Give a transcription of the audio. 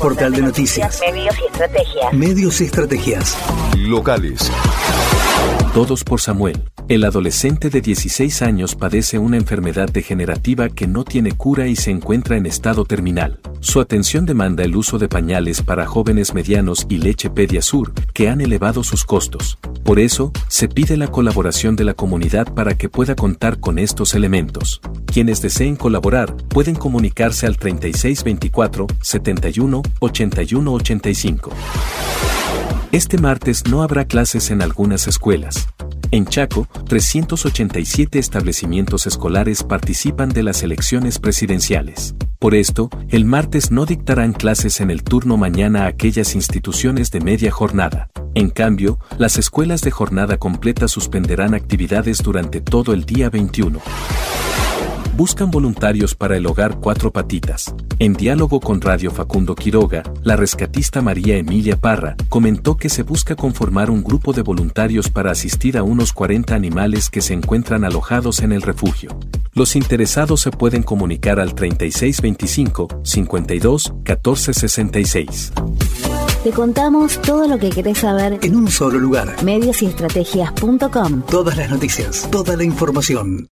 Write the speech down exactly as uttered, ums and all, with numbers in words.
Portal de noticias. Medios y estrategias. Medios y estrategias. Locales. Todos por Samuel. El adolescente de dieciséis años padece una enfermedad degenerativa que no tiene cura y se encuentra en estado terminal. Su atención demanda el uso de pañales para jóvenes medianos y leche Pediasur, que han elevado sus costos. Por eso, se pide la colaboración de la comunidad para que pueda contar con estos elementos. Quienes deseen colaborar, pueden comunicarse al treinta y seis veinticuatro, setenta y uno, ochenta y uno ochenta y cinco. Este martes no habrá clases en algunas escuelas. En Chaco, trescientos ochenta y siete establecimientos escolares participan de las elecciones presidenciales. Por esto, el martes no dictarán clases en el turno mañana a aquellas instituciones de media jornada. En cambio, las escuelas de jornada completa suspenderán actividades durante todo el día veintiuno. Buscan voluntarios para el hogar Cuatro Patitas. En diálogo con Radio Facundo Quiroga, la rescatista María Emilia Parra comentó que se busca conformar un grupo de voluntarios para asistir a unos cuarenta animales que se encuentran alojados en el refugio. Los interesados se pueden comunicar al treinta y seis veinticinco, cincuenta y dos, catorce sesenta y seis. Te contamos todo lo que querés saber En un solo lugar. medios y estrategias punto com. Todas las noticias, toda la información.